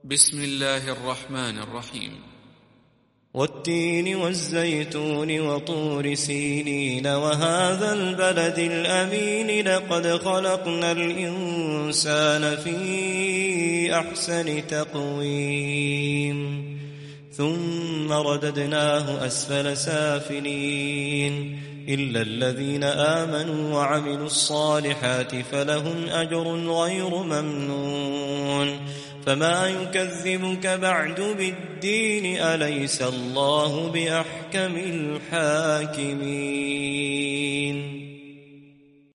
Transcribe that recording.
بسم الله الرحمن الرحيم. والتين والزيتون وطور سينين وهذا البلد الأمين لقد خلقنا الإنسان في أحسن تقويم ثم رددناه أسفل سافلين إلا الذين آمنوا وعملوا الصالحات فلهم أجر غير ممنون فما يكذبك بعد بالدين أليس الله بأحكم الحاكمين.